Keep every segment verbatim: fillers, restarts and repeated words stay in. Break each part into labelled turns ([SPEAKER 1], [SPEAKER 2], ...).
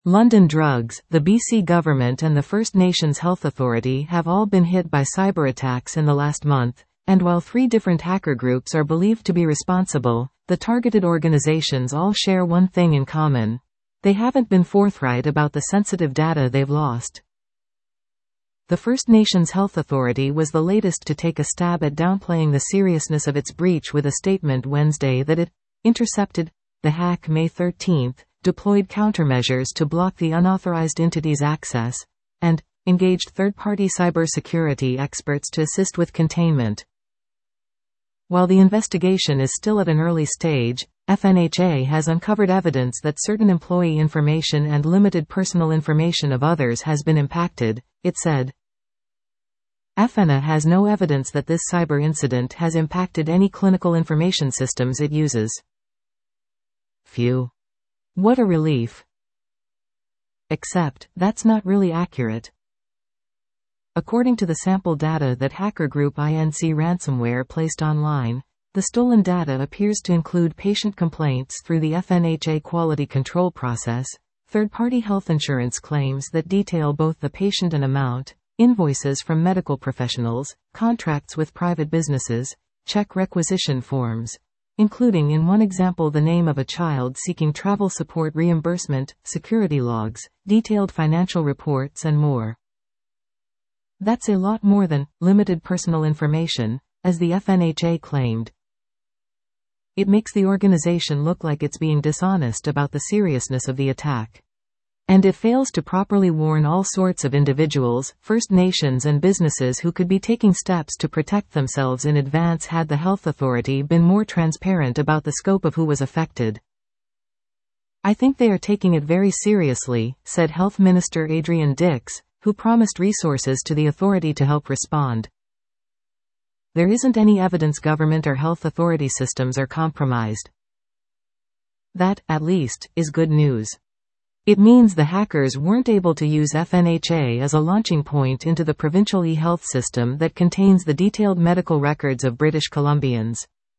[SPEAKER 1] London Drugs, the B C government and the First Nations Health Authority have all been hit by cyber attacks in the last month, and while three different hacker groups are believed to be responsible, the targeted organizations all share one thing in common. They haven't been forthright about the sensitive data they've lost. The First Nations Health Authority was the latest to take a stab at downplaying the seriousness of its breach with a statement Wednesday that it intercepted the hack May thirteenth, deployed countermeasures to block the unauthorized entity's access, and engaged third-party cybersecurity experts to assist with containment. While the investigation is still at an early stage, F N H A has uncovered evidence that certain employee information and limited personal information of others has been impacted, it said. F N A has no evidence that this cyber incident has impacted any clinical information systems it uses. Phew. What a relief. Except, that's not really accurate. According to the sample data that hacker group I N C Ransomware placed online, the stolen data appears to include patient complaints through the F N H A quality control process, third-party health insurance claims that detail both the patient and amount, invoices from medical professionals, contracts with private businesses, check requisition forms, including in one example the name of a child seeking travel support reimbursement, security logs, detailed financial reports and more. That's a lot more than limited personal information, as the F N H A claimed. It makes the organization look like it's being dishonest about the seriousness of the attack. And it fails to properly warn all sorts of individuals, First Nations and businesses who could be taking steps to protect themselves in advance had the health authority been more transparent about the scope of who was affected. I think they are taking it very seriously, said Health Minister Adrian Dix, who promised resources to the authority to help respond. There isn't any evidence government or health authority systems are compromised. That, at least, is good news. It means the hackers weren't able to use F N H A as a launching point into the provincial e-health system that contains the detailed medical records of British Columbians.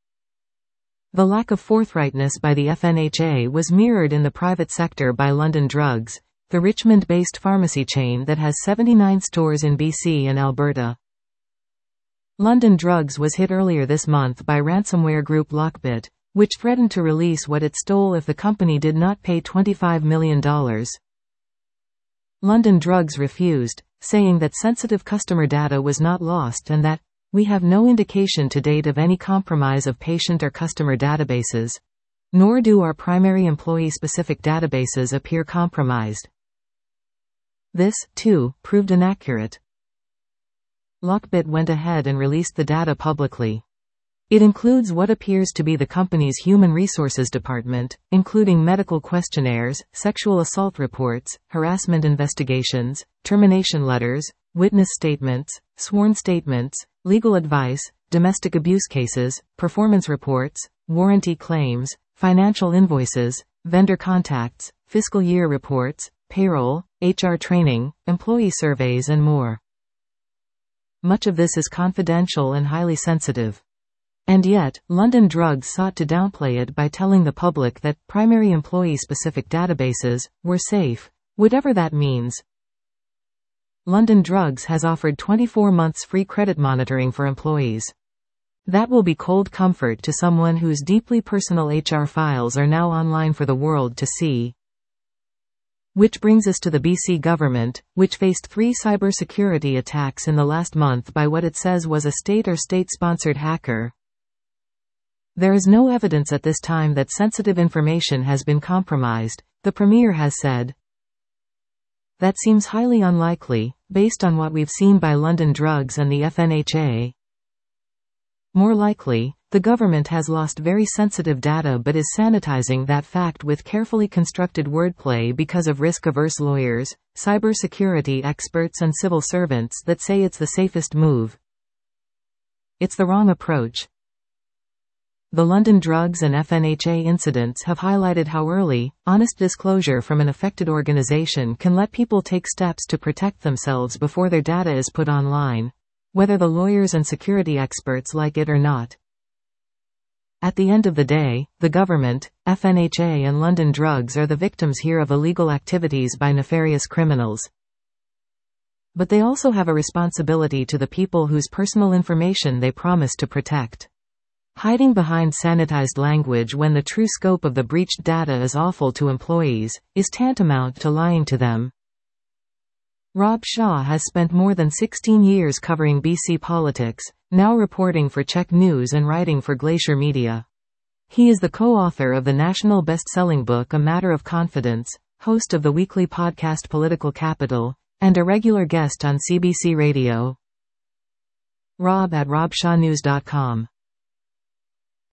[SPEAKER 1] The lack of forthrightness by the F N H A was mirrored in the private sector by London Drugs, the Richmond-based pharmacy chain that has seventy-nine stores in B C and Alberta. London Drugs was hit earlier this month by ransomware group Lockbit, which threatened to release what it stole if the company did not pay twenty-five million dollars. London Drugs refused, saying that sensitive customer data was not lost and that, "We have no indication to date of any compromise of patient or customer databases. Nor do our primary employee-specific databases appear compromised." This, too, proved inaccurate. Lockbit went ahead and released the data publicly. It includes what appears to be the company's human resources department, including medical questionnaires, sexual assault reports, harassment investigations, termination letters, witness statements, sworn statements, legal advice, domestic abuse cases, performance reports, warranty claims, financial invoices, vendor contacts, fiscal year reports, payroll, H R training, employee surveys and more. Much of this is confidential and highly sensitive. And yet, London Drugs sought to downplay it by telling the public that primary employee-specific databases were safe, whatever that means. London Drugs has offered twenty-four months free credit monitoring for employees. That will be cold comfort to someone whose deeply personal H R files are now online for the world to see. Which brings us to the B C government, which faced three cybersecurity attacks in the last month by what it says was a state or state-sponsored hacker. There is no evidence at this time that sensitive information has been compromised, the Premier has said. That seems highly unlikely, based on what we've seen by London Drugs and the F N H A. More likely, the government has lost very sensitive data but is sanitizing that fact with carefully constructed wordplay because of risk-averse lawyers, cybersecurity experts and civil servants that say it's the safest move. It's the wrong approach. The London Drugs and F N H A incidents have highlighted how early, honest disclosure from an affected organization can let people take steps to protect themselves before their data is put online, whether the lawyers and security experts like it or not. At the end of the day, the government, F N H A and London Drugs are the victims here of illegal activities by nefarious criminals. But they also have a responsibility to the people whose personal information they promise to protect. Hiding behind sanitized language when the true scope of the breached data is awful to employees, is tantamount to lying to them. Rob Shaw has spent more than sixteen years covering B C politics, now reporting for Czech News and writing for Glacier Media. He is the co-author of the national best-selling book A Matter of Confidence, host of the weekly podcast Political Capital, and a regular guest on C B C Radio. Rob at rob shaw news dot com